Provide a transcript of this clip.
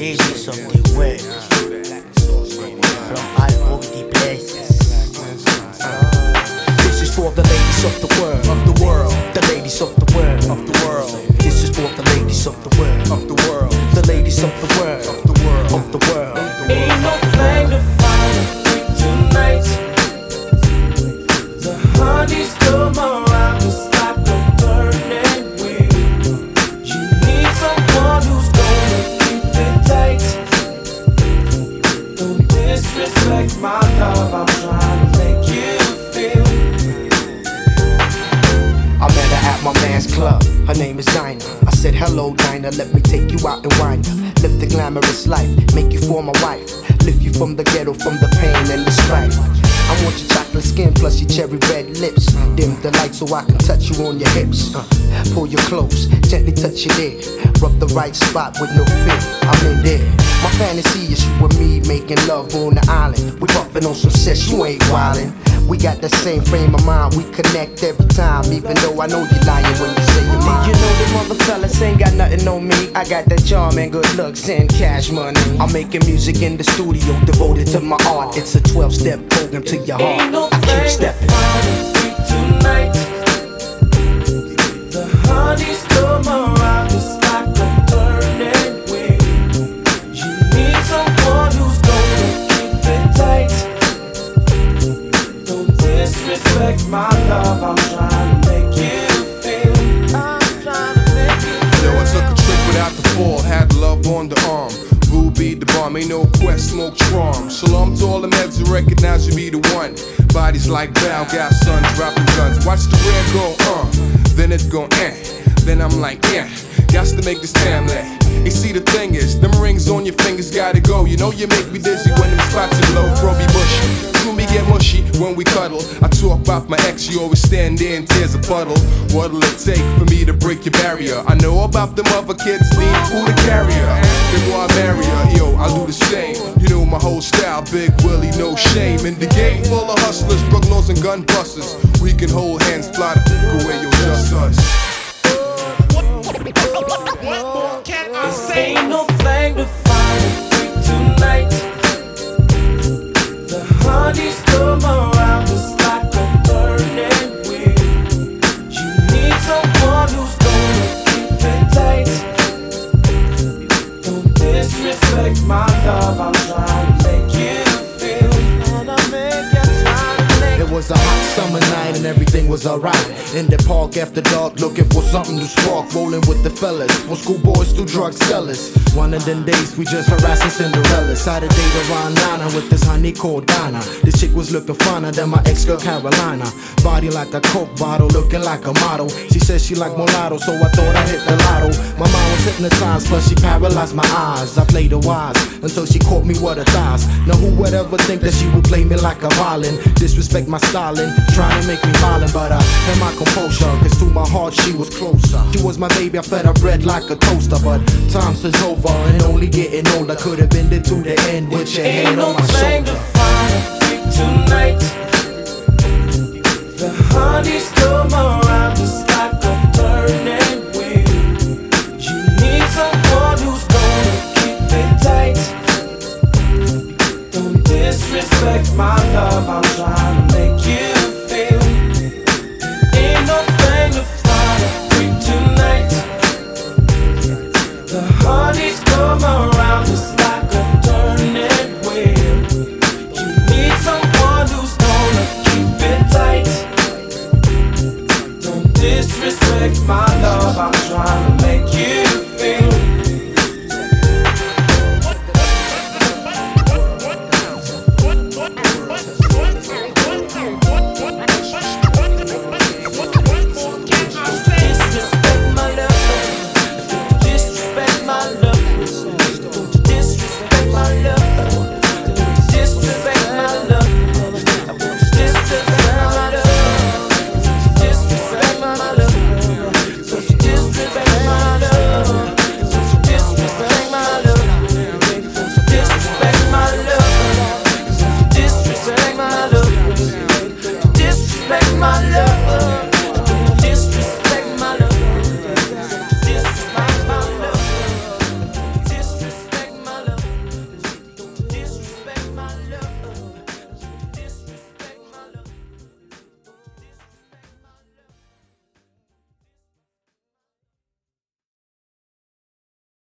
ladies of the world, from all over the places. This is for the ladies of the world, the ladies of the world, This is for the ladies of the world, the ladies of the world, of the world. Ain't no flame to find a freak tonight. The honeys come around just like a burning wind. You need someone who's gonna keep it tight. Don't disrespect my love, I'm trying to make you feel. I met her at my man's club, her name is Dinah. I said, hello Dinah, let me take you out and wine you. Live the glamorous life, make you for my wife. Lift you from the ghetto, from the pain and the strife. I want your chocolate skin plus your cherry red lips. Dim the light so I can touch you on your hips. Pull you close, gently touch your there. Rub the right spot with no fear, I'm in there. My fantasy is you and me making love on the island. We puffin' on some sex, you ain't wildin'. We got the same frame of mind, we connect every time. Even though I know you're lying when you say you're mine. You know them other fellas ain't got nothing on me. I got that charm and good looks and cash money. I'm making music in the studio, devoted to my art. It's a 12-step program to your heart. Ain't no I keep stepping. tonight. The honeys come around just like a burning wind. You need someone who's gonna keep it tight. Don't disrespect my love, I'm trying to make you feel. Yo, I took a trip without the fall, had love on the arm. Ruby the bomb, ain't no quest, smoke charm. Shalom to all the meds who recognize you be the one. Bodies like Val, got sons dropping guns. Watch the red go, then it go, Then I'm like, got to make this family. You see the thing is, them rings on your fingers gotta go. You know you make me dizzy when them spots are low. Throw me bushy, you me get mushy when we cuddle. I talk about my ex, you always stand there and tears a puddle. What'll it take for me to break your barrier? I know about them other kids, need who to carry her. Then why marry her? Yo, I'll do the same. You know my whole style, Big Willie, no shame. In the game full of hustlers, drug lords and gun busters. We can hold hands, fly the fuck away, yo, just us. Ain't no flame to find a freak tonight. The honeys come around just like a burning wind. You need someone who's gonna keep it tight. Don't disrespect my love, I'm trying to make you feel. And I make you try to make. It was a hot summer night and everything was alright. In the park after dark, looking for something to spark. Rolling with the fellas, from schoolboys to drug sellers. One of them days we just harassing Cinderella. Decided to date around Nana with this honey called Dinah. This chick was looking finer than my ex-girl Carolina. Body like a Coke bottle, looking like a model. She said she liked mulatto, so I thought I hit the lotto. My mind was hypnotized, plus she paralyzed my eyes. I played the wise until she caught me with her thighs. Now who would ever think that she would play me like a violin? Disrespect my styling, trying to make me violent, but I had my composure, cause to my heart she was closer. She was my baby, I fed her bread like a toaster. But times is over and only getting older. Could've been there to the end with your hand on my flame to shoulder. find a freak tonight. The honeys come around